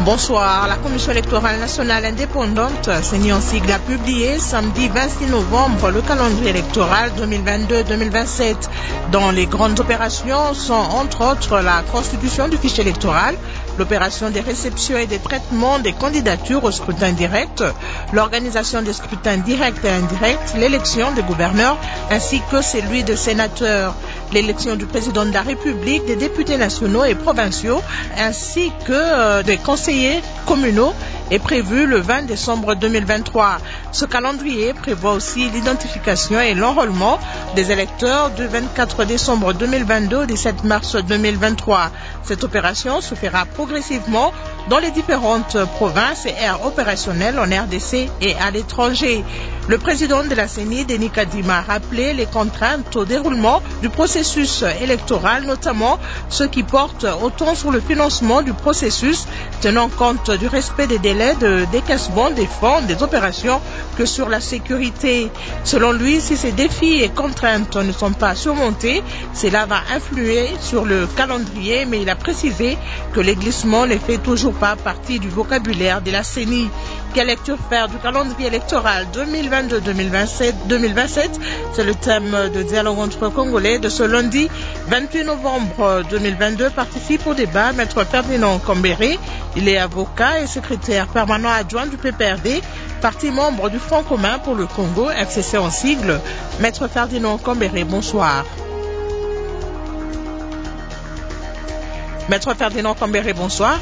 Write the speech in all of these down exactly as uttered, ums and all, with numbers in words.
Bonsoir. La Commission électorale nationale indépendante, CENI en sigle, a publié samedi vingt-six novembre le calendrier électoral deux mille vingt-deux deux mille vingt-sept. Dans les grandes opérations sont entre autres la constitution du fichier électoral, l'opération des réceptions et des traitements des candidatures au scrutin direct, l'organisation des scrutins directs et indirects, l'élection des gouverneurs ainsi que celui des sénateurs, l'élection du président de la République, des députés nationaux et provinciaux ainsi que euh, des conseillers communaux est prévu le vingt décembre deux mille vingt-trois. Ce calendrier prévoit aussi l'identification et l'enrôlement des électeurs du vingt-quatre décembre deux mille vingt-deux au dix-sept mars deux mille vingt-trois. Cette opération se fera progressivement dans les différentes provinces et aires opérationnelles en R D C et à l'étranger. Le président de la CENI, Denis Kadima, a rappelé les contraintes au déroulement du processus électoral, notamment ceux qui portent autant sur le financement du processus, tenant compte du respect des délais de décaissement des fonds des opérations, que sur la sécurité. Selon lui, si ces défis et contraintes ne sont pas surmontés, cela va influer sur le calendrier, mais il a précisé que les glissements ne fait toujours pas partie du vocabulaire de la CENI. Quelle lecture faire du calendrier électoral deux mille vingt-deux deux mille vingt-sept, deux mille vingt-sept? C'est le thème de dialogue entre Congolais de ce lundi vingt-huit novembre deux mille vingt-deux. Participe au débat Maître Ferdinand Kambere. Il est avocat et secrétaire permanent adjoint du P P R D, parti membre du Front commun pour le Congo, F C C en sigle. Maître Ferdinand Kambere, bonsoir. Maître Ferdinand Kambere, bonsoir.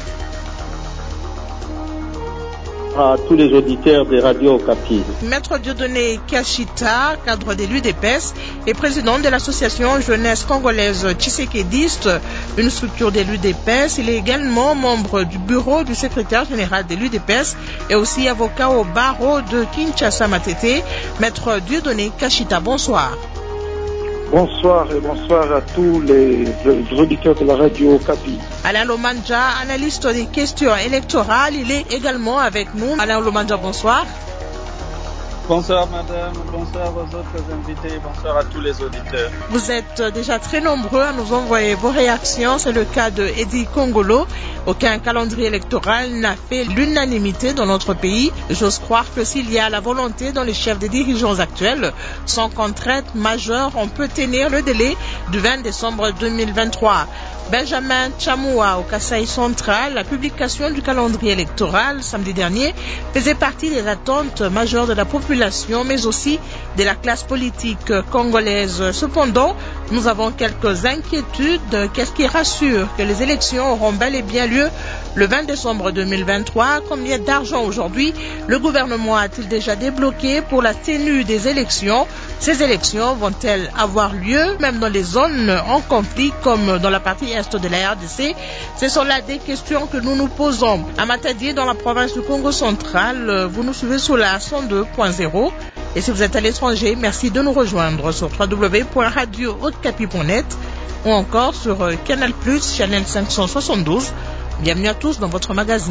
À tous les auditeurs des radios Okapi. Maître Dieudonné Kashita, cadre de l'U D P S et président de l'association jeunesse congolaise Tshisekediste, une structure de l'U D P S. Il est également membre du bureau du secrétaire général de l'U D P S et aussi avocat au barreau de Kinshasa Matete. Maître Dieudonné Kashita, bonsoir. Bonsoir et bonsoir à tous les, les auditeurs de la radio Okapi. Alain Lomandja, analyste des questions électorales, il est également avec nous. Alain Lomandja, bonsoir. Bonsoir madame, bonsoir aux autres invités, bonsoir à tous les auditeurs. Vous êtes déjà très nombreux à nous envoyer vos réactions. C'est le cas de Eddie Kongolo. Aucun calendrier électoral n'a fait l'unanimité dans notre pays. J'ose croire que s'il y a la volonté dans les chefs des dirigeants actuels, sans contrainte majeure, on peut tenir le délai du vingt décembre deux mille vingt-trois. Benjamin Chamoua au Kasaï central, la publication du calendrier électoral samedi dernier faisait partie des attentes majeures de la population, mais aussi de la classe politique congolaise. Cependant, nous avons quelques inquiétudes. Qu'est-ce qui rassure que les élections auront bel et bien lieu le vingt décembre deux mille vingt-trois? Combien d'argent aujourd'hui le gouvernement a-t-il déjà débloqué pour la tenue des élections? Ces élections vont-elles avoir lieu même dans les zones en conflit comme dans la partie est de la R D C? Ce sont là des questions que nous nous posons. À Matadi, dans la province du Congo central, vous nous suivez sur la cent deux point zéro. Et si vous êtes à l'étranger, merci de nous rejoindre sur w w w point radio okapi point net ou encore sur Canal plus, Channel cinq cent soixante-douze. Bienvenue à tous dans votre magazine.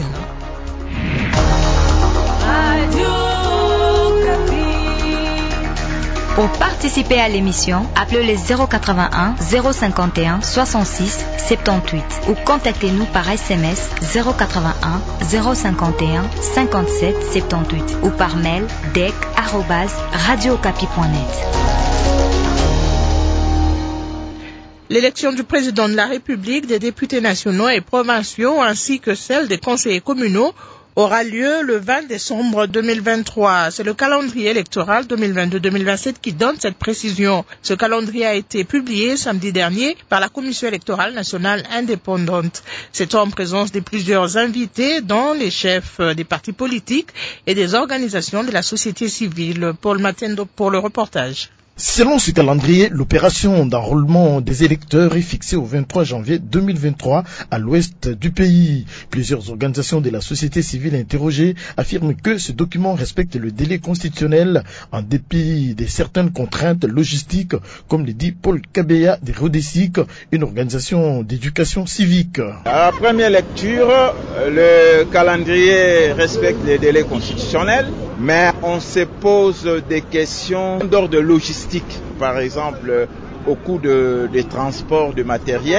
Radio Okapi. Pour participer à l'émission, appelez le zéro quatre-vingt-un zéro cinquante et un soixante-six soixante-dix-huit ou contactez-nous par S M S zéro quatre-vingt-un zéro cinquante et un cinquante-sept soixante-dix-huit ou par mail dec arobase radio okapi point net. L'élection du président de la République, des députés nationaux et provinciaux ainsi que celle des conseillers communaux aura lieu le vingt décembre deux mille vingt-trois. C'est le calendrier électoral deux mille vingt-deux deux mille vingt-sept qui donne cette précision. Ce calendrier a été publié samedi dernier par la Commission électorale nationale indépendante. C'est en présence de plusieurs invités, dont les chefs des partis politiques et des organisations de la société civile. Paul Matendo pour le reportage. Selon ce calendrier, l'opération d'enrôlement des électeurs est fixée au vingt-trois janvier deux mille vingt-trois à l'ouest du pays. Plusieurs organisations de la société civile interrogées affirment que ce document respecte le délai constitutionnel en dépit de certaines contraintes logistiques, comme le dit Paul Kabeya de Rodesic, une organisation d'éducation civique. À la première lecture, le calendrier respecte les délais constitutionnels, mais on se pose des questions d'ordre logistique. Par exemple, au coût de, de transport de matériel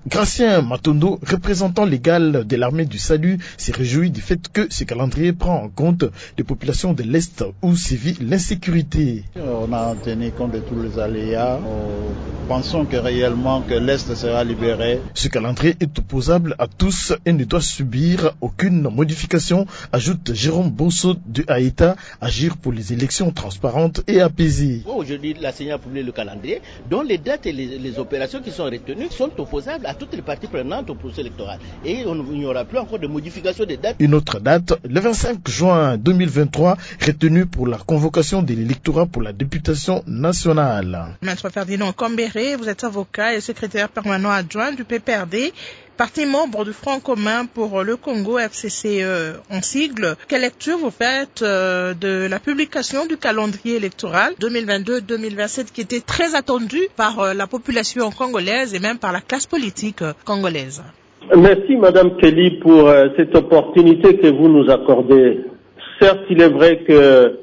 Gracien Matondo, représentant légal de l'armée du salut, s'est réjoui du fait que ce calendrier prend en compte les populations de l'Est où sévit l'insécurité. On a tenu compte de tous les aléas. Nous pensons que réellement que l'Est sera libéré. Ce calendrier est opposable à tous et ne doit subir aucune modification, ajoute Jérôme Bosso de Haïta, agir pour les élections transparentes et apaisées. Aujourd'hui, la C E N I a publié le calendrier dont les dates et les, les opérations qui sont retenues sont opposables à toutes les parties prenantes au processus électoral. Et on, il n'y aura plus encore de modification des dates. Une autre date, le vingt-cinq juin deux mille vingt-trois, retenue pour la convocation de l'électorat pour la députation nationale. Maître Ferdinand Combéré, vous êtes avocat et secrétaire permanent adjoint du P P R D, parti membre du Front commun pour le Congo, F C C E en sigle. Quelle lecture vous faites euh, de la publication du calendrier électoral deux mille vingt-deux deux mille vingt-sept qui était très attendu par euh, la population congolaise et même par la classe politique euh, congolaise? Merci Madame Kelly pour euh, cette opportunité que vous nous accordez. Certes, il est vrai que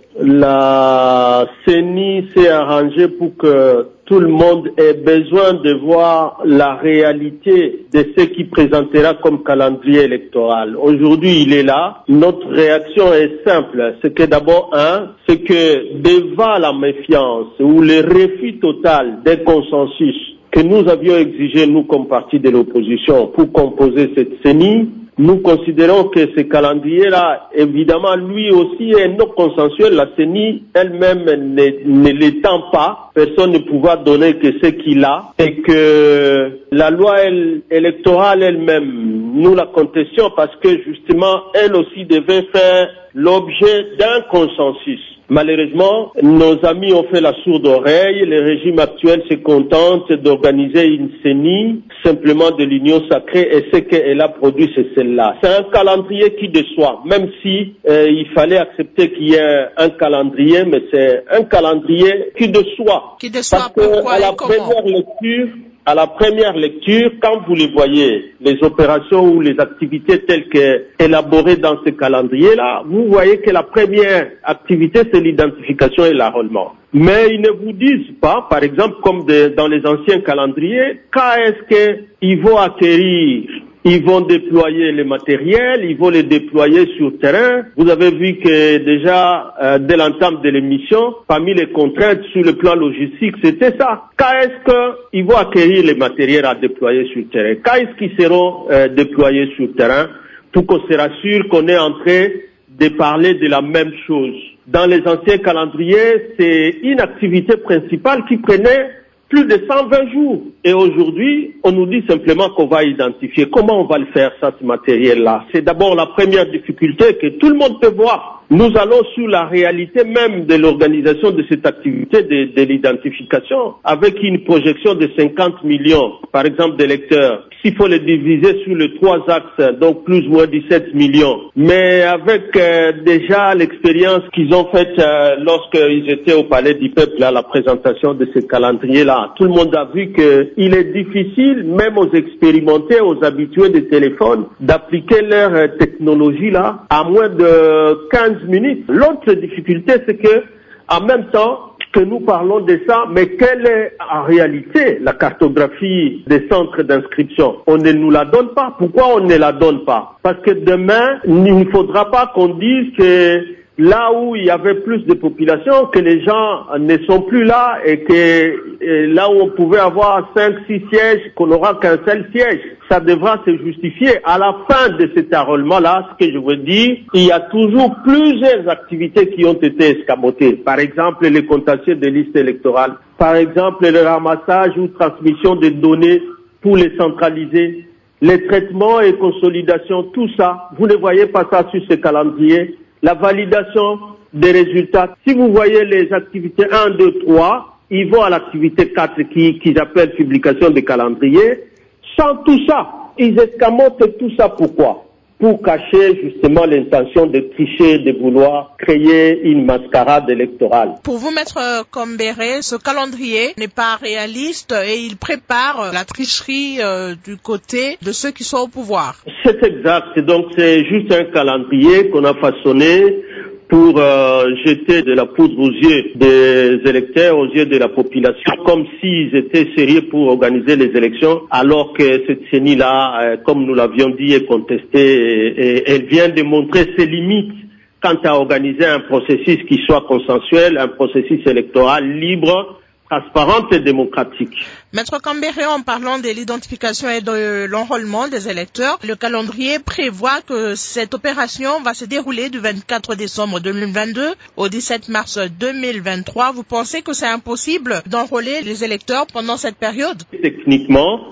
la C E N I s'est arrangée pour que tout le monde ait besoin de voir la réalité de ce qui présentera comme calendrier électoral. Aujourd'hui, il est là. Notre réaction est simple. C'est que d'abord, un, c'est que devant la méfiance ou le refus total des consensus que nous avions exigé, nous, comme parti de l'opposition, pour composer cette C E N I, nous considérons que ce calendrier-là, évidemment, lui aussi est non consensuel. La C E N I elle-même ne, ne l'étend pas. Personne ne pourra donner que ce qu'il a. Et que la loi elle, électorale elle-même, nous la contestions parce que justement, elle aussi devait faire l'objet d'un consensus. Malheureusement, nos amis ont fait la sourde oreille. Le régime actuel se contente d'organiser une C E N I simplement de l'union sacrée et ce qu'elle a produit, c'est celle-là. C'est un calendrier qui déçoit, même si euh, il fallait accepter qu'il y ait un calendrier, mais c'est un calendrier qui déçoit. Qui déçoit parce pourquoi que à la et comment? première lecture, à la première lecture, quand vous les voyez, les opérations ou les activités telles qu'élaborées dans ce calendrier-là, vous voyez que la première activité, c'est l'identification et l'enrôlement. Mais ils ne vous disent pas, par exemple, comme de, dans les anciens calendriers, quand est-ce qu'ils vont acquérir, ils vont déployer les matériels, ils vont les déployer sur terrain. Vous avez vu que déjà, euh, dès l'entame de l'émission, parmi les contraintes sur le plan logistique, c'était ça. Quand est-ce qu'ils vont acquérir les matériels à déployer sur terrain? Quand est-ce qu'ils seront euh, déployés sur terrain pour qu'on se rassure qu'on est en train de parler de la même chose? Dans les anciens calendriers, c'est une activité principale qui prenait plus de cent vingt jours. Et aujourd'hui, on nous dit simplement qu'on va identifier. Comment on va le faire, ça, ce matériel-là? C'est d'abord la première difficulté que tout le monde peut voir. Nous allons sur la réalité même de l'organisation de cette activité de, de l'identification avec une projection de cinquante millions, par exemple, d'électeurs. S'il faut les diviser sur les trois axes, donc plus ou moins dix-sept millions. Mais avec euh, déjà l'expérience qu'ils ont faite euh, lorsqu'ils étaient au Palais du Peuple à la présentation de ce calendrier-là, tout le monde a vu qu'il est difficile, même aux expérimentés, aux habitués des téléphones, d'appliquer leur euh, technologie-là à moins de quinze minutes. L'autre difficulté, c'est que, en même temps que nous parlons de ça, mais quelle est en réalité la cartographie des centres d'inscription? On ne nous la donne pas. Pourquoi on ne la donne pas? Parce que demain, il ne faudra pas qu'on dise que là où il y avait plus de population, que les gens ne sont plus là et que et là où on pouvait avoir cinq, six sièges, qu'on n'aura qu'un seul siège. Ça devra se justifier. À la fin de cet enrôlement-là, ce que je veux dire, il y a toujours plusieurs activités qui ont été escamotées. Par exemple, les contentieux des listes électorales. Par exemple, le ramassage ou transmission des données pour les centraliser. Les traitements et consolidations, tout ça, vous ne voyez pas ça sur ce calendrier. La validation des résultats. Si vous voyez les activités un, deux, trois, ils vont à l'activité quatre qui, qu'ils appellent publication des calendriers. Sans tout ça, ils escamotent tout ça. Pourquoi? Pour cacher justement l'intention de tricher, de vouloir créer une mascarade électorale. Pour vous, Maître Combéré, ce calendrier n'est pas réaliste et il prépare la tricherie euh, du côté de ceux qui sont au pouvoir. C'est exact. Donc c'est juste un calendrier qu'on a façonné pour euh, jeter de la poudre aux yeux des électeurs, aux yeux de la population, comme s'ils étaient sérieux pour organiser les élections, alors que cette C E N I-là, euh, comme nous l'avions dit, est contestée et, et elle vient de montrer ses limites quant à organiser un processus qui soit consensuel, un processus électoral libre, transparente et démocratique. Maître Kambere, en parlant de l'identification et de l'enrôlement des électeurs, le calendrier prévoit que cette opération va se dérouler du vingt-quatre décembre deux mille vingt-deux au dix-sept mars deux mille vingt-trois. Vous pensez que c'est impossible d'enrôler les électeurs pendant cette période? Techniquement,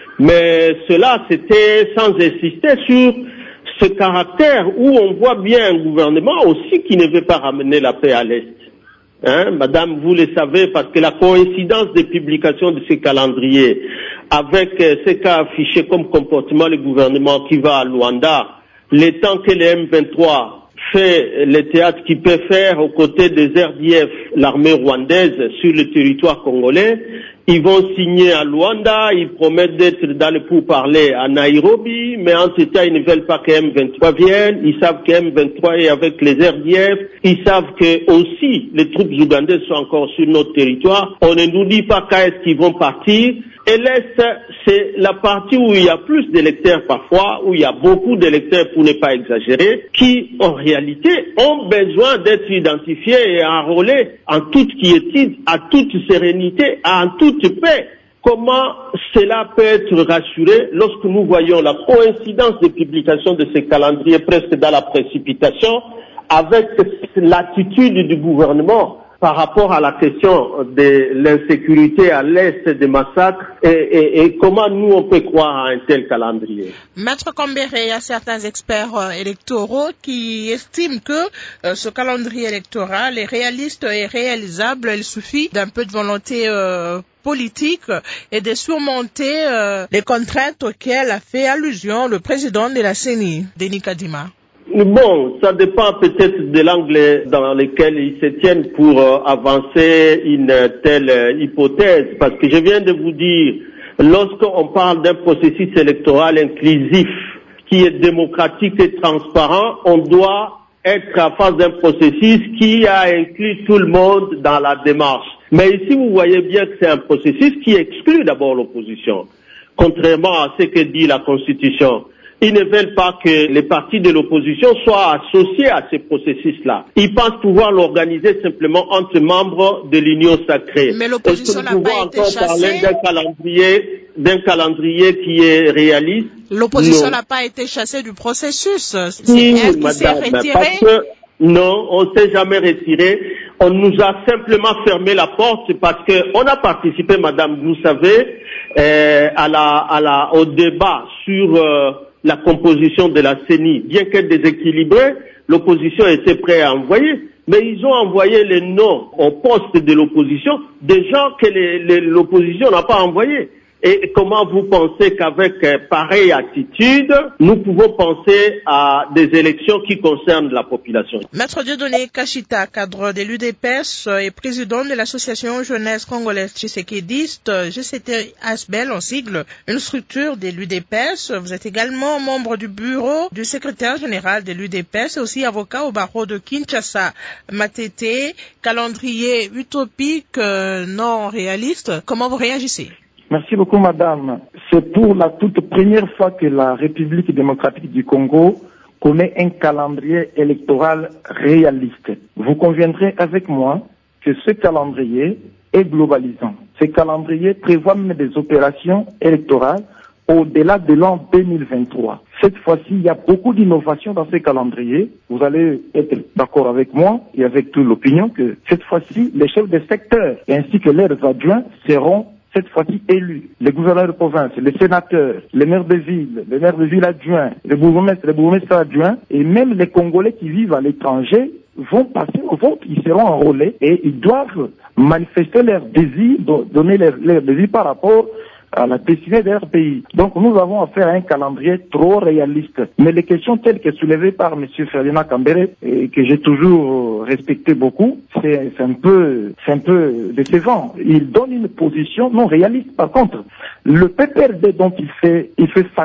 mais cela c'était sans insister sur ce caractère où on voit bien un gouvernement aussi qui ne veut pas ramener la paix à l'Est. Hein, madame, vous le savez, parce que la coïncidence des publications de ces calendriers avec euh, ce qu'a affiché comme comportement le gouvernement qui va à Luanda, le temps que le M vingt-trois fait le théâtre qu'il peut faire aux côtés des R D F, l'armée rwandaise, sur le territoire congolais, ils vont signer à Luanda, ils promettent d'être dans le pourparlers à Nairobi, mais en ce temps, ils ne veulent pas que M vingt-trois vienne, ils savent que M vingt-trois est avec les R D F, ils savent que aussi les troupes ougandaises sont encore sur notre territoire, on ne nous dit pas quand est-ce qu'ils vont partir, et l'Est, c'est la partie où il y a plus d'électeurs parfois, où il y a beaucoup d'électeurs pour ne pas exagérer, qui en réalité ont besoin d'être identifiés et enrôlés en toute quiétude, à toute sérénité, en toute paix. Comment cela peut être rassuré lorsque nous voyons la coïncidence des publications de ces calendriers presque dans la précipitation avec l'attitude du gouvernement par rapport à la question de l'insécurité à l'est des massacres et, et, et comment nous on peut croire à un tel calendrier. Maître Kambere, il y a certains experts euh, électoraux qui estiment que euh, ce calendrier électoral est réaliste et réalisable. Il suffit d'un peu de volonté euh, politique et de surmonter euh, les contraintes auxquelles a fait allusion le président de la C E N I, Denis Kadima. Bon, ça dépend peut-être de l'angle dans lequel ils se tiennent pour euh, avancer une telle euh, hypothèse, parce que je viens de vous dire, lorsqu'on parle d'un processus électoral inclusif qui est démocratique et transparent, on doit être en face d'un processus qui a inclus tout le monde dans la démarche. Mais ici, vous voyez bien que c'est un processus qui exclut d'abord l'opposition, contrairement à ce que dit la Constitution. Ils ne veulent pas que les partis de l'opposition soient associés à ce processus-là. Ils pensent pouvoir l'organiser simplement entre membres de l'Union sacrée. Mais l'opposition n'a pas été chassée. Parler d'un calendrier, d'un calendrier qui est réaliste. L'opposition n'a pas été chassée du processus. C'est oui, elle qui s'est retirée. Parce que, non, on ne s'est jamais retiré. On nous a simplement fermé la porte parce que on a participé, madame, vous savez, euh, à la, à la, au débat sur euh, la composition de la C E N I. Bien qu'elle déséquilibrée, l'opposition était prête à envoyer, mais ils ont envoyé les noms au poste de l'opposition, des gens que les, les, l'opposition n'a pas envoyés. Et comment vous pensez qu'avec euh, pareille attitude, nous pouvons penser à des élections qui concernent la population? Maître Dieudonné Kachita, cadre de l'U D P S et président de l'association jeunesse congolaise tshisekidiste, G C T A S B E L en sigle, une structure de l'U D P S. Vous êtes également membre du bureau du secrétaire général de l'U D P S et aussi avocat au barreau de Kinshasa. Matete, calendrier utopique euh, non réaliste, comment vous réagissez? Merci beaucoup, madame. C'est pour la toute première fois que la République démocratique du Congo connaît un calendrier électoral réaliste. Vous conviendrez avec moi que ce calendrier est globalisant. Ce calendrier prévoit même des opérations électorales au-delà de l'an deux mille vingt-trois. Cette fois-ci, il y a beaucoup d'innovations dans ce calendrier. Vous allez être d'accord avec moi et avec toute l'opinion que cette fois-ci, les chefs de secteur ainsi que leurs adjoints seront cette fois-ci élus, les gouverneurs de province, les sénateurs, les maires de ville, les maires de ville adjoints, les bourgmestres, les bourgmestres adjoints, et même les Congolais qui vivent à l'étranger vont passer au vote, ils seront enrôlés et ils doivent manifester leur désir, donner leur, leur désir par rapport à la destinée de leur pays. Donc nous avons affaire à un calendrier trop réaliste. Mais les questions telles que soulevées par M. Ferdinand Kambere, et que j'ai toujours respecté beaucoup, c'est un peu c'est un peu décevant. Il donne une position non réaliste. Par contre, le P P R D dont il fait il fait famille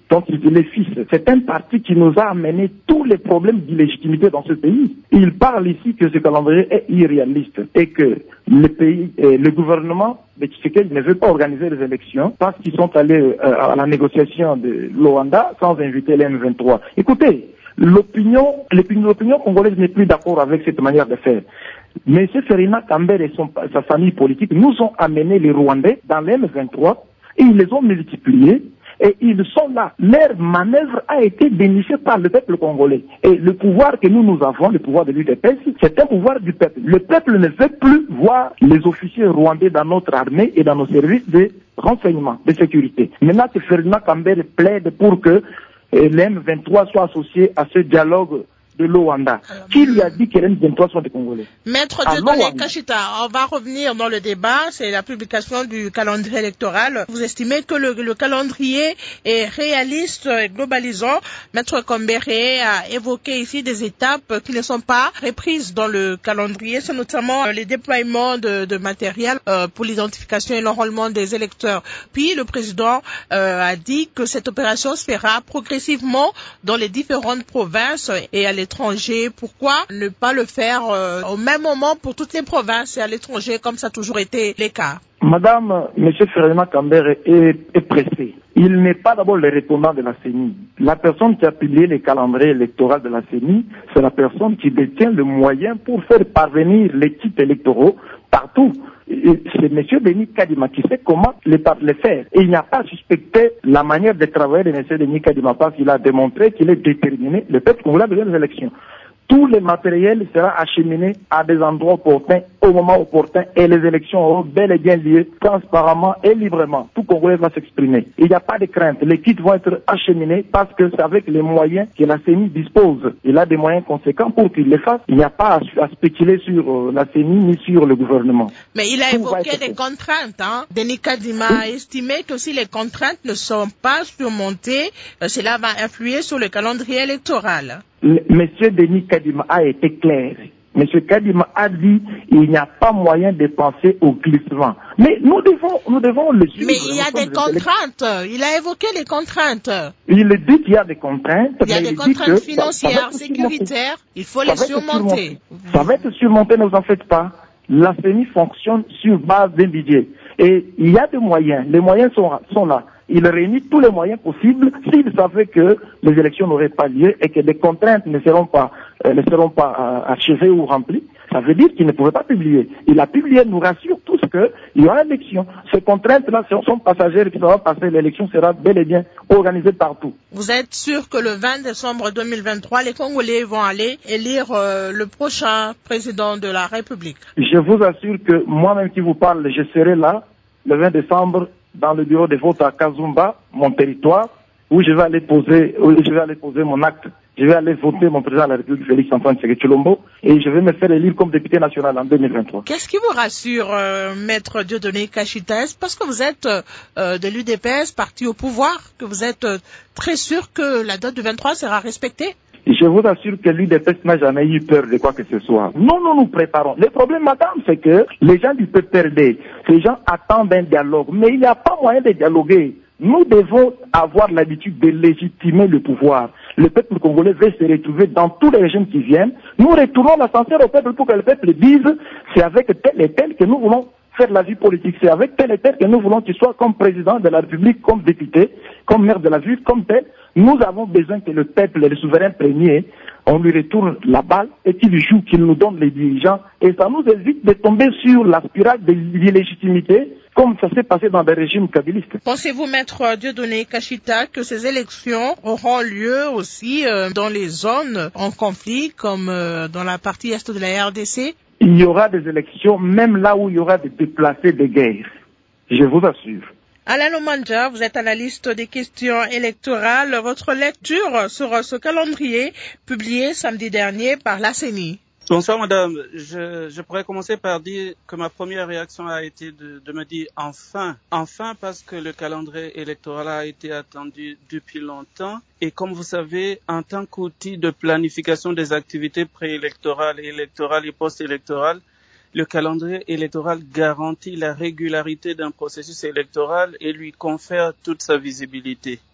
dont il est fils. C'est un parti qui nous a amené tous les problèmes d'illégitimité dans ce pays. Il parle ici que ce calendrier est irréaliste et que le pays, euh, le gouvernement de Tshisekedi ne veut pas organiser les élections parce qu'ils sont allés euh, à la négociation de Luanda sans inviter les M vingt-trois. Écoutez, l'opinion, l'opinion congolaise n'est plus d'accord avec cette manière de faire. M. Ferdinand Kambere et son, sa famille politique nous ont amené les Rwandais dans les M vingt-trois et ils les ont multipliés. Et ils sont là. Leur manœuvre a été dénichée par le peuple congolais. Et le pouvoir que nous, nous avons, le pouvoir de l'U D P S, c'est un pouvoir du peuple. Le peuple ne veut plus voir les officiers rwandais dans notre armée et dans nos services de renseignement, de sécurité. Maintenant que Ferdinand Kambere plaide pour que les M vingt-trois soient associés à ce dialogue de Luanda. Qui lui a dit que les M vingt-trois sont des Congolais? Maître Dieudonné Kachita, on va revenir dans le débat, c'est la publication du calendrier électoral. Vous estimez que le, le calendrier est réaliste et globalisant. Maître Kambere a évoqué ici des étapes qui ne sont pas reprises dans le calendrier, c'est notamment les déploiements de, de matériel euh, pour l'identification et l'enrôlement des électeurs. Puis le président euh, a dit que cette opération se fera progressivement dans les différentes provinces et à l'étranger. Pourquoi ne pas le faire euh, au même moment pour toutes les provinces et à l'étranger comme ça a toujours été le cas? Madame, M. Ferdinand Kambere est, est pressé. Il n'est pas d'abord le répondant de la C E N I. La personne qui a publié les calendriers électoraux de la C E N I, c'est la personne qui détient le moyen pour faire parvenir les titres électoraux partout. C'est M. Denis Kadima qui sait comment les, les faire. Et il n'y a pas suspecté la manière de travailler de M. Denis Kadima parce qu'il a démontré qu'il est déterminé. Le peuple congolais a besoin des élections. Tout le matériel sera acheminé à des endroits opportuns, au moment opportun, et les élections auront bel et bien lieu, transparentement et librement. Tout Congolais va s'exprimer. Il n'y a pas de crainte. Les kits vont être acheminés parce que c'est avec les moyens que la C E N I dispose. Il a des moyens conséquents pour qu'il les fasse. Il n'y a pas à, à spéculer sur euh, la C E N I ni sur le gouvernement. Mais il a Tout évoqué des contraintes. Hein. Denis Kadima oui. a estimé que si les contraintes ne sont pas surmontées, euh, cela va influer sur le calendrier électoral. Monsieur Denis Kadima a été clair. Monsieur Kadima a dit qu'il n'y a pas moyen de penser au glissement. Mais nous devons, nous devons le suivre. Mais il y a des contraintes. Il a évoqué les contraintes. Il dit qu'il y a des contraintes. Il y a mais des il contraintes dit que financières, ça, ça sécuritaires. Il faut ça les surmonter. Ça va être surmonté, ne vous en faites pas. La C E N I fonctionne sur base d'un budget. Et il y a des moyens. Les moyens sont, sont là. Il réunit tous les moyens possibles s'il savait que les élections n'auraient pas lieu et que les contraintes ne seront pas, euh, ne seront pas euh, achevées ou remplies. Ça veut dire qu'il ne pouvait pas publier. Il a publié, nous rassure tous qu'il y aura élection. Ces contraintes-là sont passagères et que ça va passer. L'élection sera bel et bien organisée partout. Vous êtes sûr que le vingt décembre deux mille vingt-trois, les Congolais vont aller élire euh, le prochain président de la République? Je vous assure que moi-même qui vous parle, je serai là le vingt décembre dans le bureau de vote à Kazumba, mon territoire, où je vais aller poser, où je vais aller poser mon acte. Je vais aller voter mon président de la République, Félix Antoine Tshisekedi Tshilombo, et je vais me faire élire comme député national en deux mille vingt-trois. Qu'est-ce qui vous rassure, euh, Maître Dieudonné Kachita? Parce que vous êtes euh, de l'U D P S, parti au pouvoir, que vous êtes euh, très sûr que la date du vingt-trois sera respectée? Je vous assure que l'U D P S n'a jamais eu peur de quoi que ce soit. Nous, nous nous préparons. Le problème, madame, c'est que les gens du P P R D, ces gens attendent un dialogue, mais il n'y a pas moyen de dialoguer. Nous devons avoir l'habitude de légitimer le pouvoir. Le peuple congolais veut se retrouver dans tous les régimes qui viennent. Nous retournons l'ascenseur au peuple pour que le peuple dise c'est avec tel et tel que nous voulons faire la vie politique. C'est avec tel et tel que nous voulons qu'il soit comme président de la République, comme député, comme maire de la ville, comme tel. Nous avons besoin que le peuple, le souverain premier, on lui retourne la balle et qu'il joue, qu'il nous donne les dirigeants. Et ça nous évite de tomber sur la spirale de l'illégitimité, comme ça s'est passé dans des régimes kabylistes. Pensez-vous, Maître Dieudonné Kachita, que ces élections auront lieu aussi euh, dans les zones en conflit, comme euh, dans la partie est de la R D C? Il y aura des élections, même là où il y aura des déplacés de guerre. Je vous assure. Alain Lomanja, vous êtes analyste des questions électorales. Votre lecture sur ce calendrier publié samedi dernier par la C E N I. Bonsoir madame, je, je pourrais commencer par dire que ma première réaction a été de, de me dire enfin, enfin parce que le calendrier électoral a été attendu depuis longtemps et comme vous savez, en tant qu'outil de planification des activités préélectorales, électorales et post-électorales, le calendrier électoral garantit la régularité d'un processus électoral et lui confère toute sa visibilité.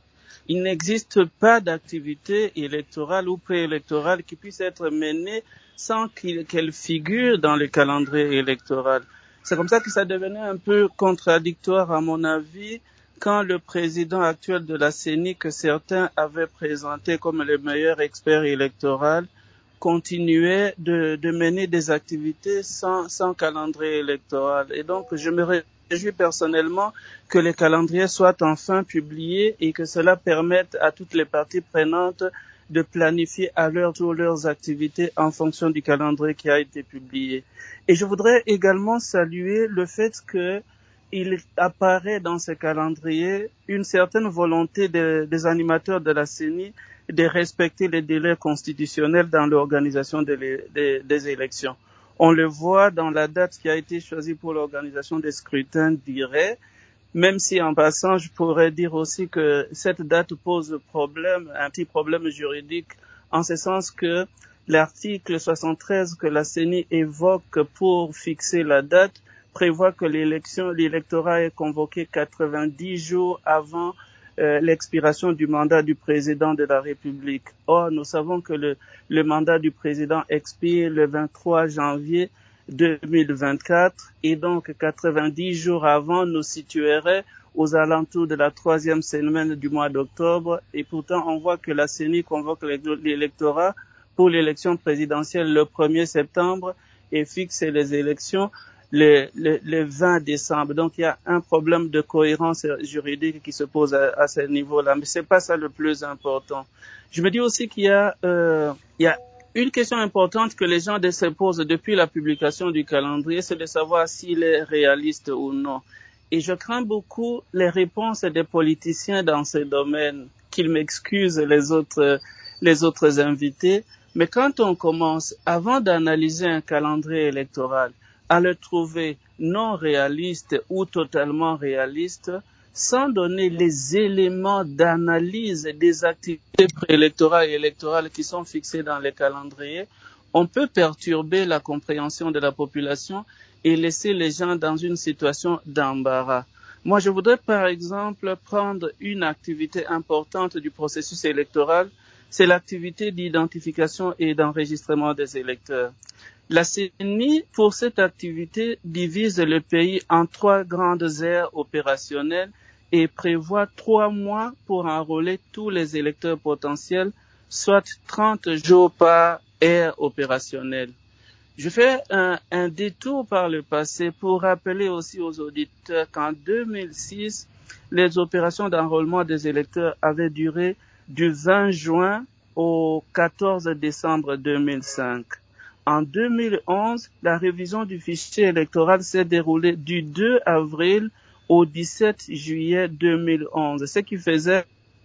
il n'existe pas d'activité électorale ou préélectorale qui puisse être menée sans qu'elle figure dans le calendrier électoral. C'est comme ça que ça devenait un peu contradictoire, à mon avis, quand le président actuel de la C E N I, que certains avaient présenté comme le meilleur expert électoral, continuait de, de mener des activités sans, sans calendrier électoral. Et donc, je me réjouis personnellement que les calendriers soient enfin publiés et que cela permette à toutes les parties prenantes de planifier à leur tour leurs activités en fonction du calendrier qui a été publié. Et je voudrais également saluer le fait que il apparaît dans ce calendrier une certaine volonté de, des animateurs de la C E N I de respecter les délais constitutionnels dans l'organisation des, des, des élections. On le voit dans la date qui a été choisie pour l'organisation des scrutins directs, même si en passant, je pourrais dire aussi que cette date pose problème, un petit problème juridique, en ce sens que l'article soixante-treize que la C E N I évoque pour fixer la date prévoit que l'élection, l'électorat est convoqué quatre-vingt-dix jours avant euh, l'expiration du mandat du président de la République. Or, nous savons que le, le mandat du président expire le vingt-trois janvier deux mille vingt-quatre et donc quatre-vingt-dix jours avant nous situerait aux alentours de la troisième semaine du mois d'octobre et pourtant on voit que la C E N I convoque l'électorat pour l'élection présidentielle le premier septembre et fixe les élections le, le, le vingt décembre. Donc il y a un problème de cohérence juridique qui se pose à, à ce niveau-là, mais c'est pas ça le plus important. Je me dis aussi qu'il y a, euh, il y a une question importante que les gens se posent depuis la publication du calendrier, c'est de savoir s'il est réaliste ou non. Et je crains beaucoup les réponses des politiciens dans ce domaine, qu'ils m'excusent les autres, les autres invités. Mais quand on commence, avant d'analyser un calendrier électoral, à le trouver non réaliste ou totalement réaliste, sans donner les éléments d'analyse des activités préélectorales et électorales qui sont fixées dans les calendriers, on peut perturber la compréhension de la population et laisser les gens dans une situation d'embarras. Moi, je voudrais par exemple prendre une activité importante du processus électoral, c'est l'activité d'identification et d'enregistrement des électeurs. La C E N I, pour cette activité, divise le pays en trois grandes aires opérationnelles et prévoit trois mois pour enrôler tous les électeurs potentiels, soit trente jours par aire opérationnelle. Je fais un, un détour par le passé pour rappeler aussi aux auditeurs qu'en deux mille six, les opérations d'enrôlement des électeurs avaient duré du vingt juin au quatorze décembre deux mille cinq. En deux mille onze, la révision du fichier électoral s'est déroulée du deux avril au dix-sept juillet deux mille onze, ce qui faisait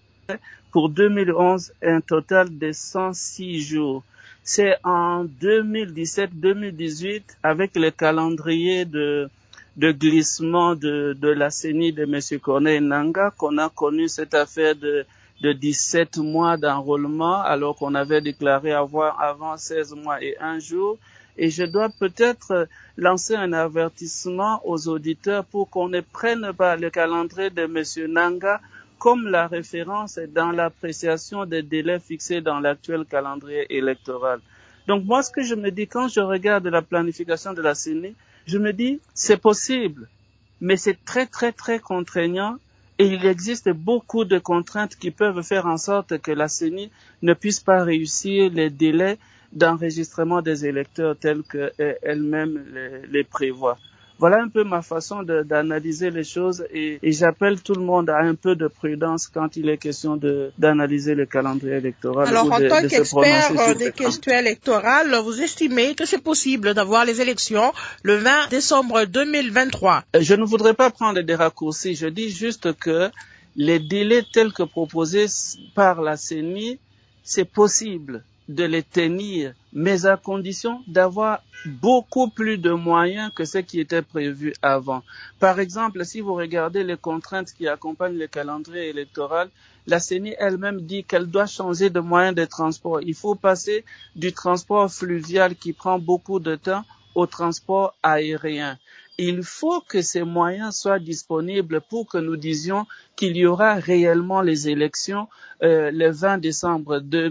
pour deux mille onze un total de cent six jours. C'est en deux mille dix-sept deux mille dix-huit, avec le calendrier de, de glissement de, de la C E N I de M. Corneille Nangaa, qu'on a connu cette affaire de, de dix-sept mois d'enrôlement, alors qu'on avait déclaré avoir avant seize mois et un jour. Et je dois peut-être lancer un avertissement aux auditeurs pour qu'on ne prenne pas le calendrier de M. Nangaa comme la référence dans l'appréciation des délais fixés dans l'actuel calendrier électoral. Donc moi, ce que je me dis, quand je regarde la planification de la C E N I, je me dis, c'est possible, mais c'est très, très, très contraignant et il existe beaucoup de contraintes qui peuvent faire en sorte que la C E N I ne puisse pas réussir les délais d'enregistrement des électeurs tels qu'elle-même les, les prévoit. Voilà un peu ma façon de, d'analyser les choses et, et j'appelle tout le monde à un peu de prudence quand il est question de, d'analyser le calendrier électoral. Alors, ou en de, tant de qu'expert des questions électorales, vous estimez que c'est possible d'avoir les élections le vingt décembre deux mille vingt-trois? Je ne voudrais pas prendre des raccourcis. Je dis juste que les délais tels que proposés par la C E N I, c'est possible de les tenir, mais à condition d'avoir beaucoup plus de moyens que ce qui était prévu avant. Par exemple, si vous regardez les contraintes qui accompagnent le calendrier électoral, la C E N I elle-même dit qu'elle doit changer de moyen de transport. Il faut passer du transport fluvial qui prend beaucoup de temps au transport aérien. Il faut que ces moyens soient disponibles pour que nous disions qu'il y aura réellement les élections euh, le vingt décembre deux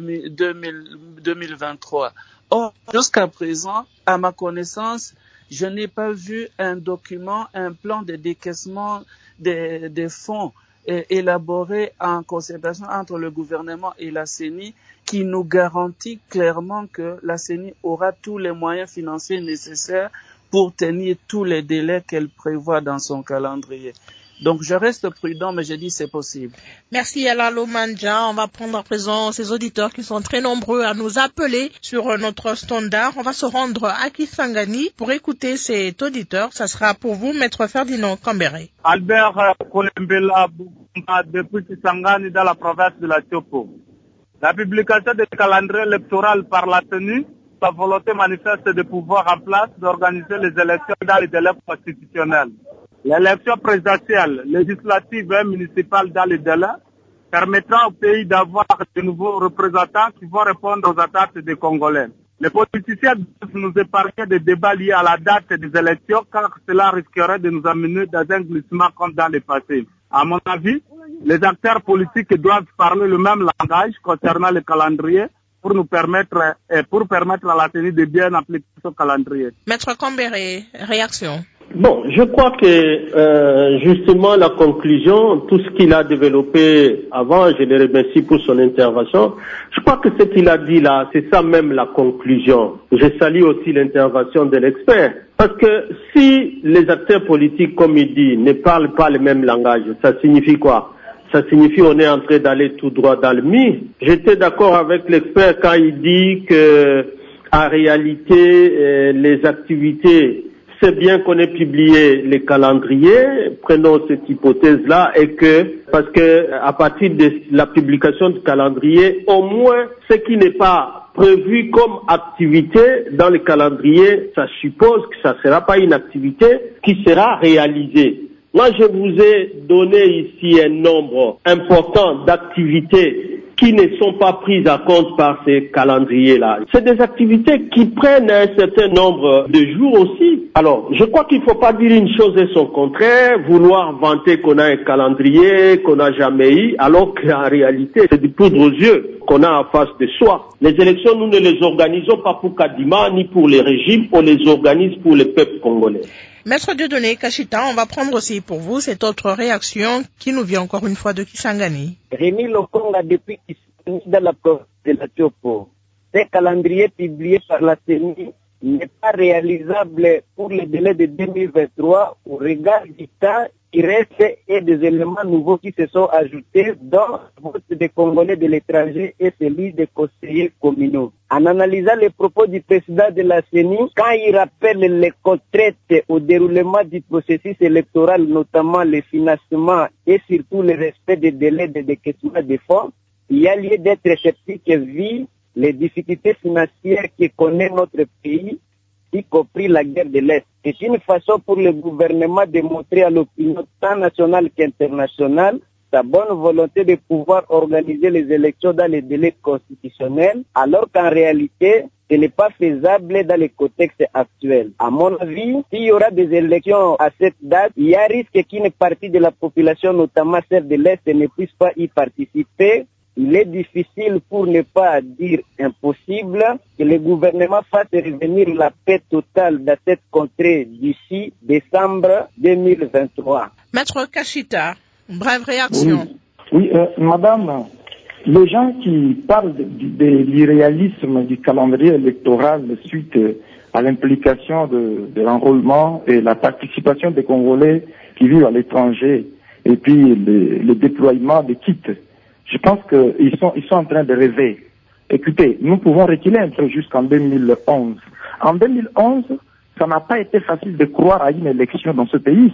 mille vingt-trois. Or, jusqu'à présent, à ma connaissance, je n'ai pas vu un document, un plan de décaissement des, des fonds euh, élaboré en concertation entre le gouvernement et la C E N I qui nous garantit clairement que la C E N I aura tous les moyens financiers nécessaires pour tenir tous les délais qu'elle prévoit dans son calendrier. Donc, je reste prudent, mais je dis c'est possible. Merci Alalo Manja. On va prendre à présent ces auditeurs qui sont très nombreux à nous appeler sur notre standard. On va se rendre à Kisangani pour écouter cet auditeur. Ça sera pour vous, Maître Ferdinand Kambere. Albert Kolembela Boukoumba depuis Kisangani dans la province de la Tiopo. La publication du calendrier électoral par la C E N I, sa volonté manifeste de pouvoir en place d'organiser les élections dans les délais constitutionnels. L'élection présidentielle, législative et municipale dans les délais permettra au pays d'avoir de nouveaux représentants qui vont répondre aux attentes des Congolais. Les politiciens doivent nous épargner des débats liés à la date des élections car cela risquerait de nous amener dans un glissement comme dans le passé. À mon avis, les acteurs politiques doivent parler le même langage concernant le calendrier pour nous permettre, et pour permettre à la C E N I de bien appliquer ce calendrier. Maître Kambere, réaction. Bon, je crois que euh, justement la conclusion, tout ce qu'il a développé avant, je le remercie pour son intervention. Je crois que ce qu'il a dit là, c'est ça même la conclusion. Je salue aussi l'intervention de l'expert. Parce que si les acteurs politiques, comme il dit, ne parlent pas le même langage, ça signifie quoi? Ça signifie qu'on est en train d'aller tout droit dans le mur. J'étais d'accord avec l'expert quand il dit que, en réalité, euh, les activités, c'est bien qu'on ait publié les calendriers, prenons cette hypothèse-là, et que, parce que, à partir de la publication du calendrier, au moins, ce qui n'est pas prévu comme activité dans le calendrier, ça suppose que ça ne sera pas une activité qui sera réalisée. Moi, je vous ai donné ici un nombre important d'activités qui ne sont pas prises en compte par ces calendriers-là. C'est des activités qui prennent un certain nombre de jours aussi. Alors, je crois qu'il ne faut pas dire une chose et son contraire, vouloir vanter qu'on a un calendrier qu'on n'a jamais eu, alors qu'en réalité, c'est du poudre aux yeux qu'on a en face de soi. Les élections, nous ne les organisons pas pour Kadima, ni pour les régimes, on les organise pour le peuple congolais. Maître Dieudonné Kachita, on va prendre aussi pour vous cette autre réaction qui nous vient encore une fois de Kisangani. Rémi Lokonga depuis Kisangani dans la province de la Tiopo. Ce calendrier publié par la C E N I n'est pas réalisable pour le délai de deux mille vingt-trois au regard du temps qui reste et des éléments nouveaux qui se sont ajoutés dans le vote des Congolais de l'étranger et celui des conseillers communaux. En analysant les propos du président de la C E N I, quand il rappelle les contraintes au déroulement du processus électoral, notamment le financement et surtout le respect des délais de décaissement des fonds, il y a lieu d'être sceptique vu les difficultés financières que connaît notre pays, y compris la guerre de l'Est. C'est une façon pour le gouvernement de montrer à l'opinion tant nationale qu'internationale sa bonne volonté de pouvoir organiser les élections dans les délais constitutionnels, alors qu'en réalité, ce n'est pas faisable dans le contexte actuel. À mon avis, s'il y aura des élections à cette date, il y a risque qu'une partie de la population, notamment celle de l'Est, ne puisse pas y participer. Il est difficile, pour ne pas dire impossible, que le gouvernement fasse revenir la paix totale dans cette contrée d'ici décembre deux mille vingt-trois. Maître Kachita, brève réaction. Oui, oui euh, madame, les gens qui parlent de, de l'irréalisme du calendrier électoral suite à l'implication de, de l'enrôlement et la participation des Congolais qui vivent à l'étranger et puis le, le déploiement des kits, je pense qu'ils sont, ils sont en train de rêver. Écoutez, nous pouvons reculer un peu jusqu'en deux mille onze. En deux mille onze, ça n'a pas été facile de croire à une élection dans ce pays.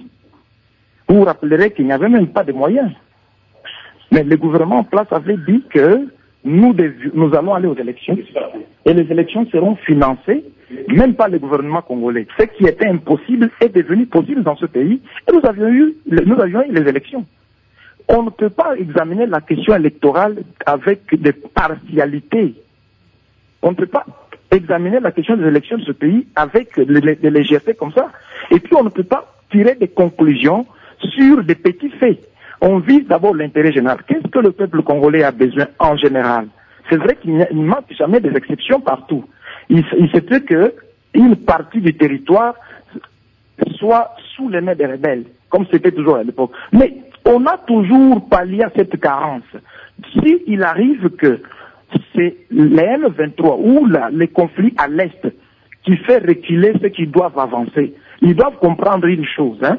Vous vous rappellerez qu'il n'y avait même pas de moyens. Mais le gouvernement en place avait dit que nous, dev- nous allons aller aux élections et les élections seront financées, même par le gouvernement congolais. Ce qui était impossible est devenu possible dans ce pays et nous avions eu, nous avions eu les élections. On ne peut pas examiner la question électorale avec des partialités. On ne peut pas. examiner la question des élections de ce pays avec des légèretés comme ça. Et puis on ne peut pas tirer des conclusions sur des petits faits. On vise d'abord l'intérêt général. Qu'est-ce que le peuple congolais a besoin en général? C'est vrai qu'il ne manque jamais des exceptions partout. Il, il se peut qu'une partie du territoire soit sous les mains des rebelles, comme c'était toujours à l'époque. Mais on a toujours pallié à cette carence. S'il arrive que c'est les M vingt-trois ou la, les conflits à l'Est qui fait reculer ceux qui doivent avancer, ils doivent comprendre une chose, hein.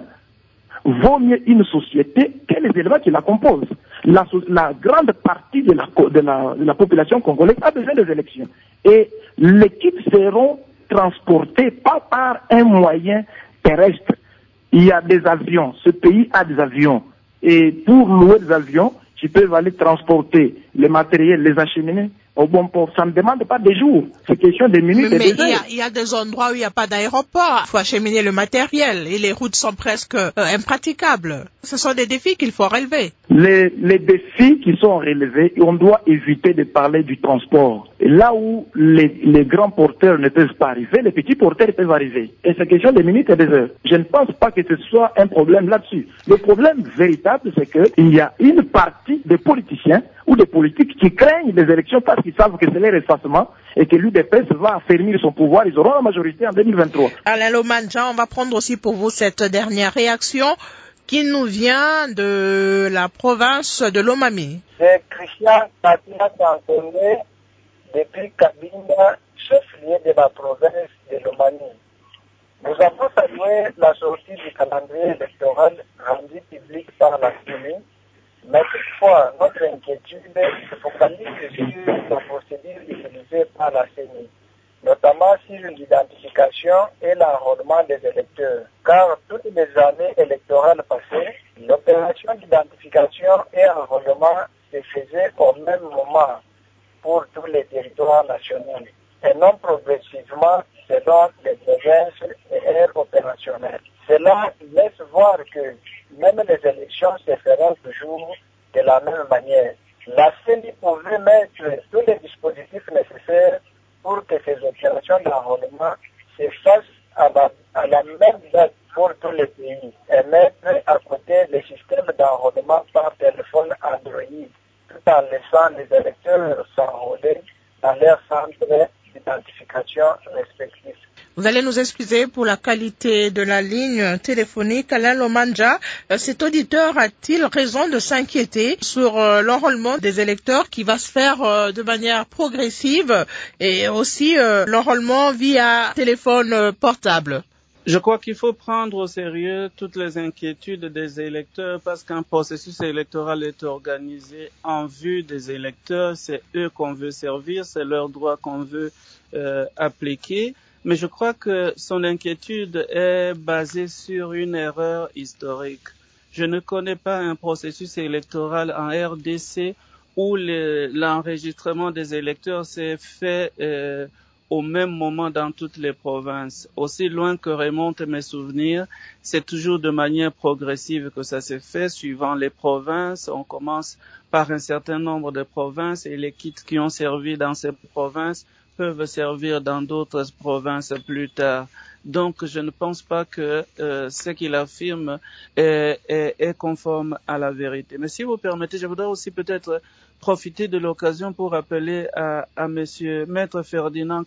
Vaut mieux une société que les éléments qui la composent. La, la grande partie de la, de, la, de la population congolaise a besoin des élections. Et les kits seront transportés pas par un moyen terrestre. Il y a des avions. Ce pays a des avions. Et pour louer des avions, tu peux aller transporter les matériels, les acheminer au bon port. Ça ne demande pas des jours. C'est question de minutes mais, et des mais heures. il y, y a des endroits où il n'y a pas d'aéroport. Il faut acheminer le matériel et les routes sont presque euh, impraticables. Ce sont des défis qu'il faut relever. Les, les défis qui sont relevés, on doit éviter de parler du transport. Et là où les, les grands porteurs ne peuvent pas arriver, les petits porteurs peuvent arriver. Et c'est question de minutes et des heures. Je ne pense pas que ce soit un problème là-dessus. Le problème véritable, c'est qu'il y a une partie des politiciens ou des politiques qui craignent les élections parce qu'ils savent que c'est leur effacement et que l'U D P S va affermir son pouvoir. Ils auront la majorité en deux mille vingt-trois. Alain Lomandja, on va prendre aussi pour vous cette dernière réaction qui nous vient de la province de Lomami. C'est Christian Katia Sankondé depuis Kabinda, chef-lieu de la province de Lomami. Nous avons salué la sortie du calendrier électoral rendu public par la C E N I, mais toutefois notre inquiétude se focalise sur la procédure utilisée par la C E N I, notamment sur l'identification et l'enrôlement des électeurs, car toutes les années électorales passées, l'opération d'identification et enrôlement se faisait au même moment pour tous les territoires nationaux, et non progressivement selon les provinces et aires opérationnelles. Cela laisse voir que même les élections se feront toujours de la même manière. La C E N I pouvait mettre tous les dispositifs nécessaires pour que ces opérations d'enrôlement se fassent à la, à la même date pour tous les pays et mettre à côté les systèmes d'enrôlement par téléphone Android, tout en laissant les électeurs s'enrôler dans leur centre d'identification respectifs. Vous allez nous excuser pour la qualité de la ligne téléphonique. Alain Lomandja, cet auditeur a-t-il raison de s'inquiéter sur euh, l'enrôlement des électeurs qui va se faire euh, de manière progressive et aussi euh, l'enrôlement via téléphone euh, portable? Je crois qu'il faut prendre au sérieux toutes les inquiétudes des électeurs parce qu'un processus électoral est organisé en vue des électeurs. C'est eux qu'on veut servir, c'est leurs droits qu'on veut euh, appliquer. Mais je crois que son inquiétude est basée sur une erreur historique. Je ne connais pas un processus électoral en R D C où le, l'enregistrement des électeurs s'est fait euh, au même moment dans toutes les provinces. Aussi loin que remontent mes souvenirs, c'est toujours de manière progressive que ça s'est fait, suivant les provinces. On commence par un certain nombre de provinces et les kits qui ont servi dans ces provinces peuvent servir dans d'autres provinces plus tard. Donc, je ne pense pas que euh, ce qu'il affirme est, est, est conforme à la vérité. Mais si vous permettez, je voudrais aussi peut-être profiter de l'occasion pour rappeler à, à Monsieur Maître Ferdinand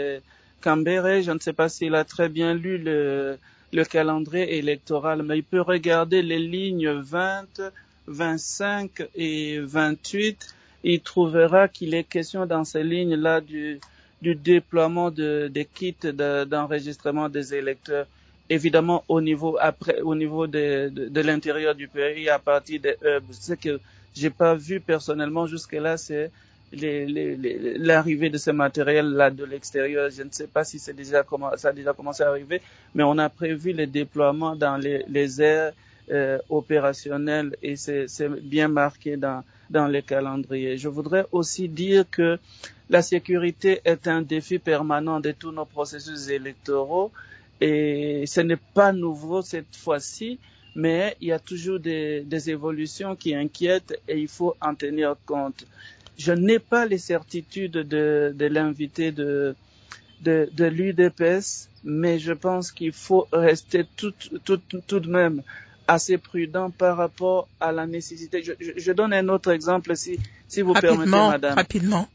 Cambéré, je ne sais pas s'il a très bien lu le, le calendrier électoral, mais il peut regarder les lignes vingt, vingt-cinq et vingt-huit. Il trouvera qu'il est question dans ces lignes-là du du déploiement de, des kits de, d'enregistrement des électeurs, évidemment au niveau après au niveau de, de, de l'intérieur du pays à partir des hubs. Ce que j'ai pas vu personnellement jusque-là, c'est les, les, les, l'arrivée de ce matériel-là de l'extérieur. Je ne sais pas si c'est déjà ça a déjà commencé à arriver, mais on a prévu les déploiements dans les, les aires euh, opérationnelles et c'est, c'est bien marqué dans dans les calendriers. Je voudrais aussi dire que la sécurité est un défi permanent de tous nos processus électoraux et ce n'est pas nouveau cette fois-ci, mais il y a toujours des, des évolutions qui inquiètent et il faut en tenir compte. Je n'ai pas les certitudes de, de l'invité de, de, de l'U D P S, mais je pense qu'il faut rester tout, tout, tout de même assez prudent par rapport à la nécessité. Je, je, je donne un autre exemple si, si vous rapidement, permettez, madame. Rapidement.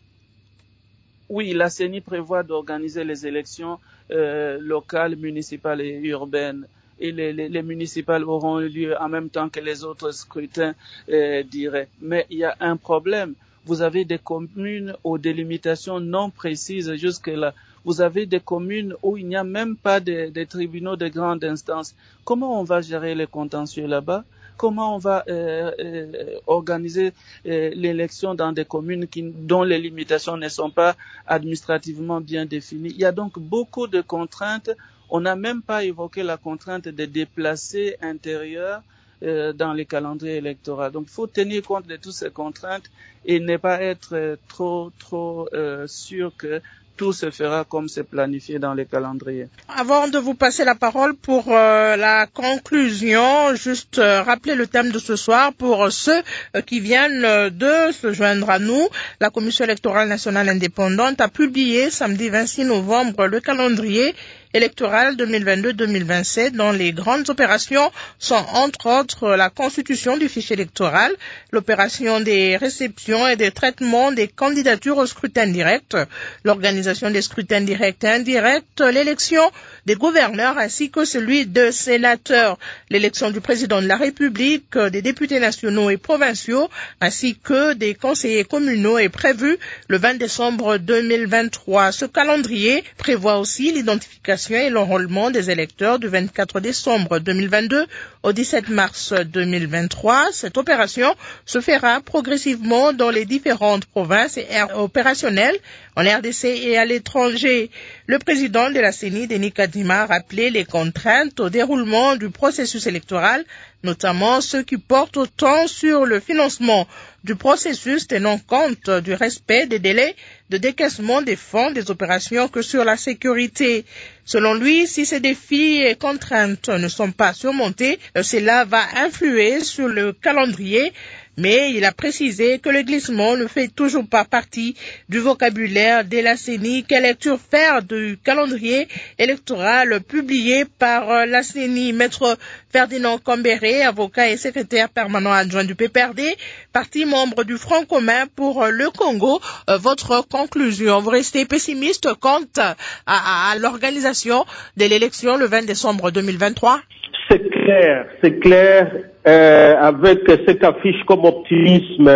Oui, la C E N I prévoit d'organiser les élections euh, locales, municipales et urbaines. Et les, les, les municipales auront lieu en même temps que les autres scrutins euh, directs. Mais il y a un problème. Vous avez des communes aux délimitations non précises jusque-là. Vous avez des communes où il n'y a même pas de, de tribunaux de grande instance. Comment on va gérer les contentieux là-bas? Comment on va euh, euh, organiser euh, l'élection dans des communes qui, dont les limitations ne sont pas administrativement bien définies? Il y a donc beaucoup de contraintes. On n'a même pas évoqué la contrainte de déplacer intérieur euh, dans les calendriers électoraux. Donc, il faut tenir compte de toutes ces contraintes et ne pas être euh, trop, trop euh, sûr que tout se fera comme c'est planifié dans les calendriers. Avant de vous passer la parole pour euh, la conclusion, juste euh, rappeler le thème de ce soir pour ceux euh, qui viennent euh, de se joindre à nous. La Commission électorale nationale indépendante a publié samedi vingt-six novembre le calendrier électoral deux mille vingt-deux deux mille vingt-sept, dont les grandes opérations sont entre autres la constitution du fichier électoral, l'opération des réceptions et des traitements des candidatures au scrutin direct, l'organisation des scrutins directs et indirects, l'élection des gouverneurs ainsi que celui de sénateurs, l'élection du président de la République, des députés nationaux et provinciaux ainsi que des conseillers communaux est prévue le vingt décembre deux mille vingt-trois. Ce calendrier prévoit aussi l'identification et l'enrôlement des électeurs du vingt-quatre décembre deux mille vingt-deux au dix-sept mars deux mille vingt-trois. Cette opération se fera progressivement dans les différentes provinces et aires opérationnelles en R D C et à l'étranger. Le président de la C E N I, Denis Kadima, a rappelé les contraintes au déroulement du processus électoral, notamment ceux qui portent autant sur le financement du processus tenant compte du respect des délais de décaissement des fonds des opérations que sur la sécurité. Selon lui, si ces défis et contraintes ne sont pas surmontés, cela va influer sur le calendrier, mais il a précisé que le glissement ne fait toujours pas partie du vocabulaire de la C E N I. Quelle lecture faire du calendrier électoral publié par la C E N I? Maître Ferdinand Cambéré, avocat et secrétaire permanent adjoint du P P R D, parti membre du Front commun pour le Congo, votre conclusion? Vous restez pessimiste quant à, à, à l'organisation de l'élection le vingt décembre deux mille vingt-trois? C'est clair, c'est clair, euh, avec ce qu'affiche comme optimisme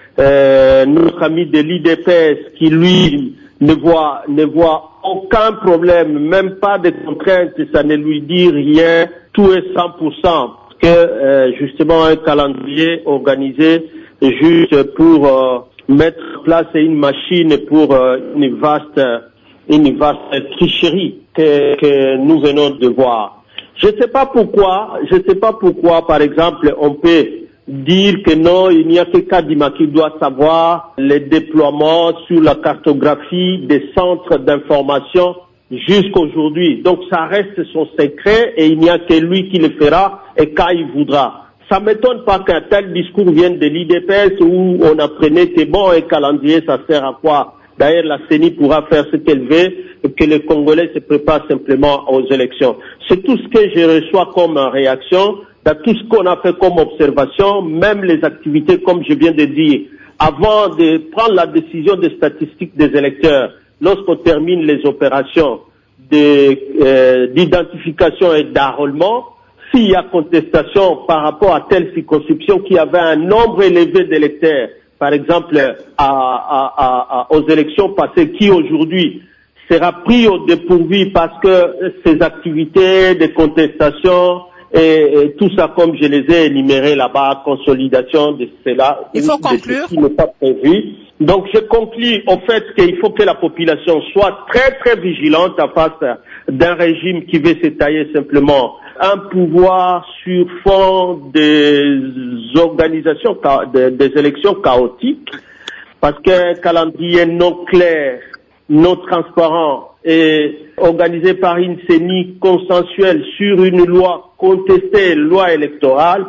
euh, notre ami de l'I D P S qui lui ne voit ne voit aucun problème, même pas de contraintes, ça ne lui dit rien, tout est cent pour cent, parce que euh, justement un calendrier organisé juste pour euh, mettre en place une machine pour euh, une vaste une vaste tricherie que, que nous venons de voir. Je ne sais pas pourquoi, je ne sais pas pourquoi, par exemple, on peut dire que non, il n'y a que Kadima qui doit savoir les déploiements sur la cartographie des centres d'information jusqu'aujourd'hui. Donc ça reste son secret et il n'y a que lui qui le fera et quand il voudra. Ça m'étonne pas qu'un tel discours vienne de l'I D P S où on apprenait que bon, un calendrier, ça sert à quoi? D'ailleurs, la C E N I pourra faire ce qu'elle veut et que les Congolais se préparent simplement aux élections. C'est tout ce que je reçois comme réaction, dans tout ce qu'on a fait comme observation, même les activités, comme je viens de dire. Avant de prendre la décision des statistiques des électeurs, lorsqu'on termine les opérations de, euh, d'identification et d'enrôlement, s'il y a contestation par rapport à telle circonscription qui avait un nombre élevé d'électeurs, par exemple à, à, à, aux élections passées, qui aujourd'hui sera pris au dépourvu parce que ces activités de contestation et, et tout ça, comme je les ai énumérés là-bas, consolidation de cela, il faut conclure. Qui n'est pas prévu. Donc je conclus au fait qu'il faut que la population soit très très vigilante en face d'un régime qui veut se tailler simplement un pouvoir sur fond des organisations, des élections chaotiques, parce qu'un calendrier non clair, non transparent et organisé par une C E N I consensuelle sur une loi contestée, loi électorale,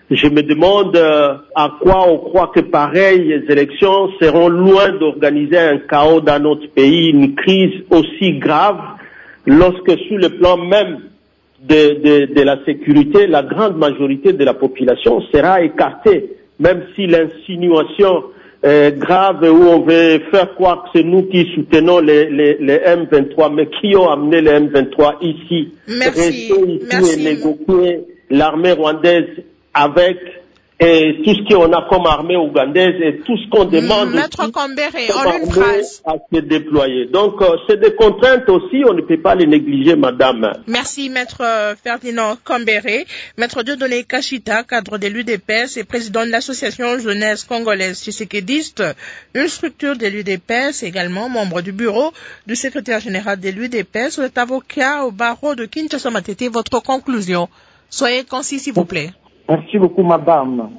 Je me demande euh, à quoi on croit que pareilles élections seront loin d'organiser un chaos dans notre pays, une crise aussi grave, lorsque sur le plan même de, de, de la sécurité, la grande majorité de la population sera écartée, même si l'insinuation euh, grave où on veut faire croire que c'est nous qui soutenons les, les, les M vingt-trois, mais qui ont amené les M vingt-trois ici, Merci. rester ici Merci. et négocier l'armée rwandaise avec et tout ce qu'on a comme armée ougandaise et tout ce qu'on demande Maître aussi Kambere, comme en une armée phrase. à se déployer. Donc euh, c'est des contraintes aussi, on ne peut pas les négliger, madame. Merci, Maître Ferdinand Kambere. Maître Dieudonné Kachita, cadre de l'U D P S et président de l'association jeunesse congolaise tshisekidiste, une structure de l'U D P S, également membre du bureau du secrétaire général de l'U D P S, est avocat au barreau de Kinshasa Matete. Votre conclusion. Soyez concis, s'il vous plaît. Merci beaucoup, madame.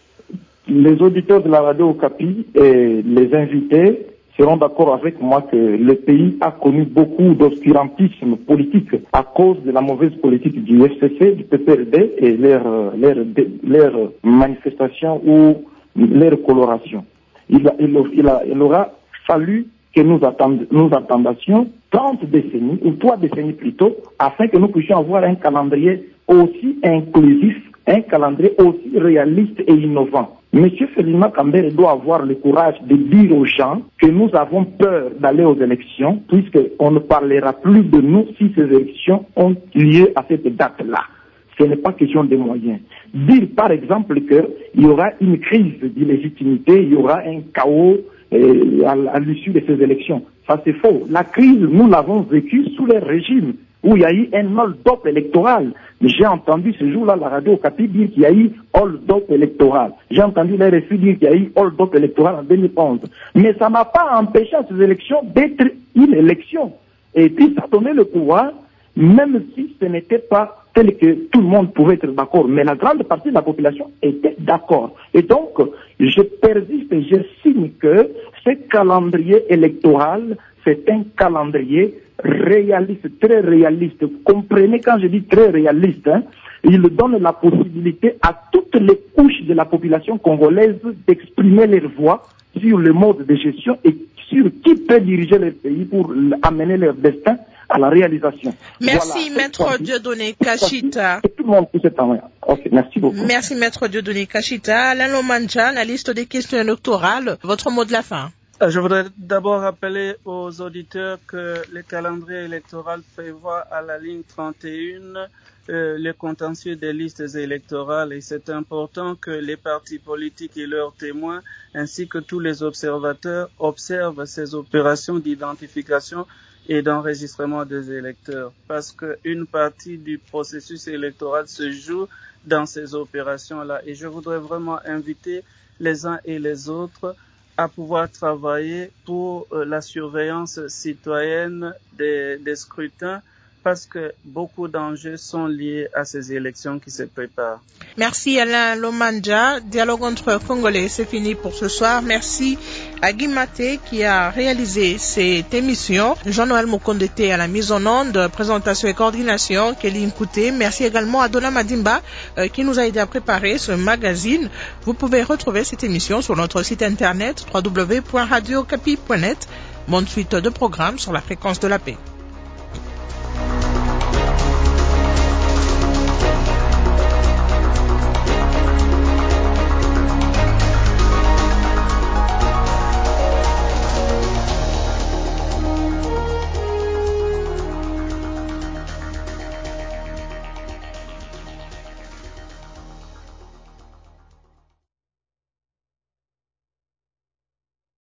Les auditeurs de la radio Okapi et les invités seront d'accord avec moi que le pays a connu beaucoup d'obscurantisme politique à cause de la mauvaise politique du F C C, du P P R D et leurs leur, leur manifestations ou leur coloration. Il, a, il, il, a, il aura fallu que nous, attend, nous attendassions trente décennies ou trois décennies plutôt afin que nous puissions avoir un calendrier aussi inclusif, un calendrier aussi réaliste et innovant. Monsieur Ferdinand Kambere doit avoir le courage de dire aux gens que nous avons peur d'aller aux élections, puisqu'on ne parlera plus de nous si ces élections ont lieu à cette date-là. Ce n'est pas question de moyens. Dire par exemple qu'il y aura une crise d'illégitimité, il y aura un chaos euh, à, à l'issue de ces élections. Ça c'est faux. La crise, nous l'avons vécue sous les régimes où il y a eu un hold-up électoral. J'ai entendu ce jour-là la radio Okapi dire qu'il y a eu hold-up électoral. J'ai entendu la R F I dire qu'il y a eu hold-up électoral en deux mille onze. Mais ça n'a pas empêché à ces élections d'être une élection. Et puis ça donnait le pouvoir, même si ce n'était pas tel que tout le monde pouvait être d'accord. Mais la grande partie de la population était d'accord. Et donc, je persiste et je signe que ce calendrier électoral, c'est un calendrier réaliste, très réaliste. Comprenez quand je dis très réaliste, hein, il donne la possibilité à toutes les couches de la population congolaise d'exprimer leur voix sur le mode de gestion et sur qui peut diriger leur pays pour amener leur destin à la réalisation. Merci, voilà, Maître Dieudonné Kachita. Tout le monde peut se temps. Ok, merci beaucoup. Merci, Maître Dieudonné Kachita. Alain Lomanja, la liste des questions électorales. Votre mot de la fin. Je voudrais d'abord rappeler aux auditeurs que le calendrier électoral prévoit à la ligne trente et un euh, le contentieux des listes électorales et c'est important que les partis politiques et leurs témoins ainsi que tous les observateurs observent ces opérations d'identification et d'enregistrement des électeurs parce qu'une partie du processus électoral se joue dans ces opérations-là et je voudrais vraiment inviter les uns et les autres à pouvoir travailler pour euh, la surveillance citoyenne des, des scrutins parce que beaucoup d'enjeux sont liés à ces élections qui se préparent. Merci Alain Lomanja. Dialogue entre Congolais, c'est fini pour ce soir. Merci à Guy Maté qui a réalisé cette émission. Jean-Noël Mokondete à la mise en onde, présentation et coordination, Kelly Nkouté. Merci également à Dona Madimba euh, qui nous a aidé à préparer ce magazine. Vous pouvez retrouver cette émission sur notre site internet w w w point radio okapi point net. Bonne suite de programmes sur la fréquence de la paix.